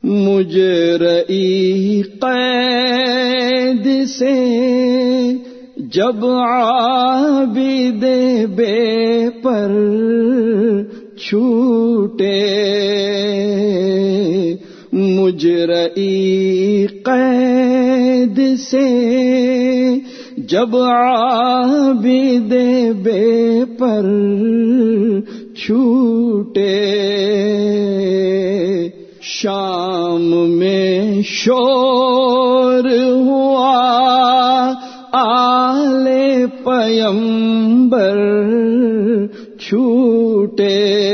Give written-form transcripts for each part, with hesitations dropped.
مجھے رئی قید سے جب عابد بے پر چھوٹے، مجرئی قید سے جب عابد بے پر چھوٹے، شام میں شور ہوا آل پیمبر چھوٹے،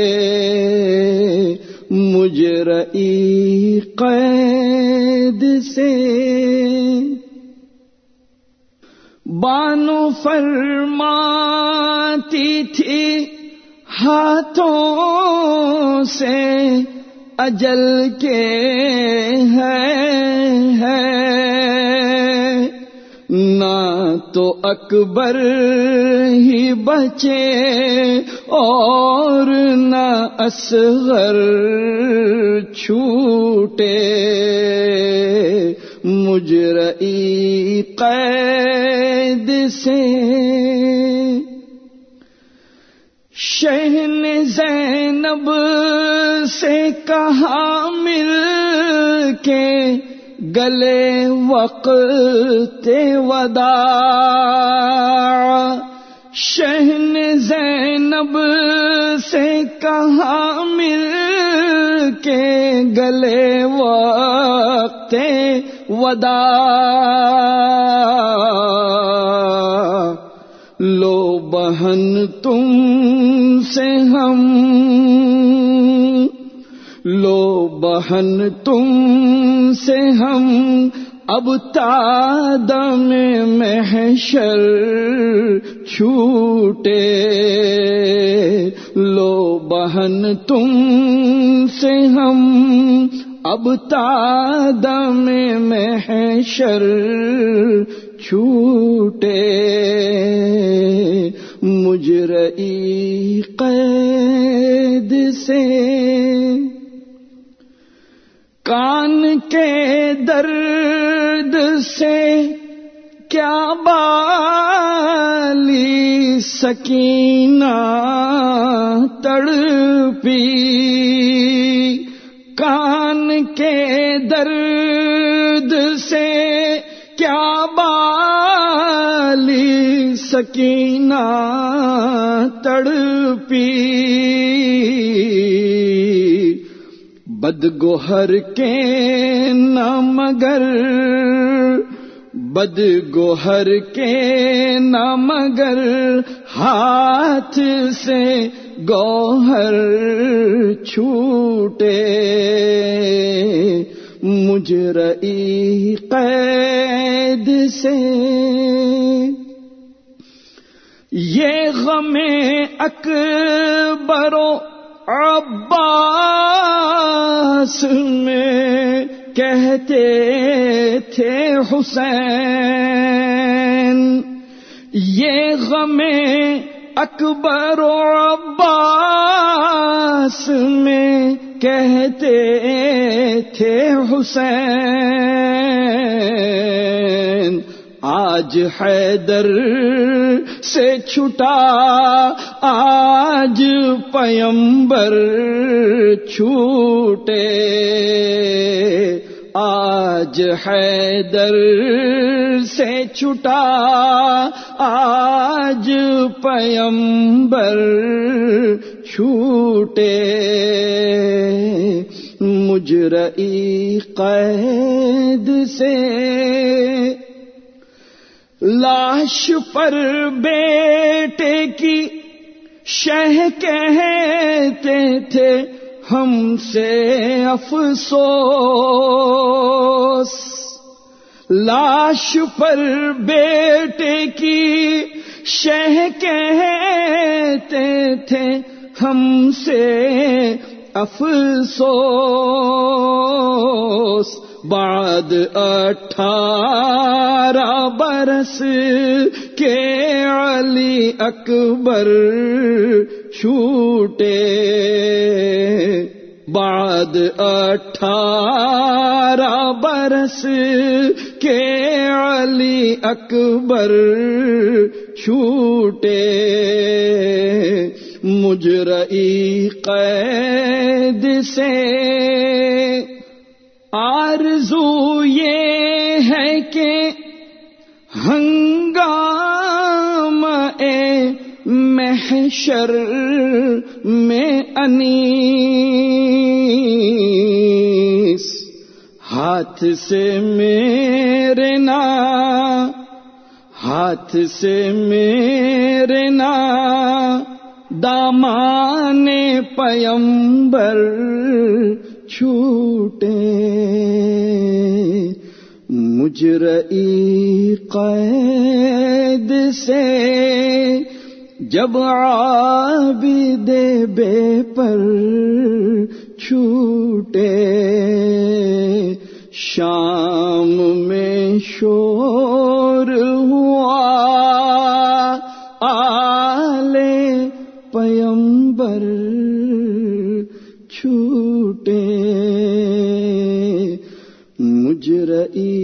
مجرئی قید سے بانو فرماتی تھی ہاتھوں سے اجل کے ہے نہ تو اکبر ہی بچے اور نہ اصغر چھوٹے، مجرئی قید سے شہن زینب سے کہا مل کے گلے وقت وداع، شہن زینب سے کہا مل کے گلے وقت وداع، لو بہن تم سے ہم، لو بہن تم سے ہم اب تادم محشر چھوٹے، لو بہن تم سے ہم اب تادم محشر چھوٹے، مجرئی قید سے کان کے درد سے کیا بالی سکینہ تڑپی، کان کے درد سے کیا بالی سکینہ تڑپی، بدگوہر کے نہ مگر، بدگوہر کے نہ مگر ہاتھ سے گوہر چھوٹے، مجرئی قید سے یہ غم اکبر و عباس میں کہتے تھے حسین، یہ غم اکبر و عباس میں کہتے تھے حسین، آج حیدر سے چھٹا آج پیمبر چھوٹے، آج حیدر سے چھٹا آج پیمبر چھوٹے، مجرئی قید سے لاش پر بیٹے کی شہ کہتے تھے ہم سے افسوس، لاش پر بیٹے کی شہ کہتے تھے ہم سے افسوس، بعد 18 برس کے علی اکبر چھوٹے، بعد 18 برس کے علی اکبر چھوٹے، مجرئی قید سے آرزو یہ ہے کہ ہنگامہ محشر میں انیس ہاتھ سے میرے نا دامان پیمبر چھوٹے، مجرئی قید سے جب عابد بے پر چھوٹے، شام میں شور ہوا آل پیمبر چھوٹے، مجرئی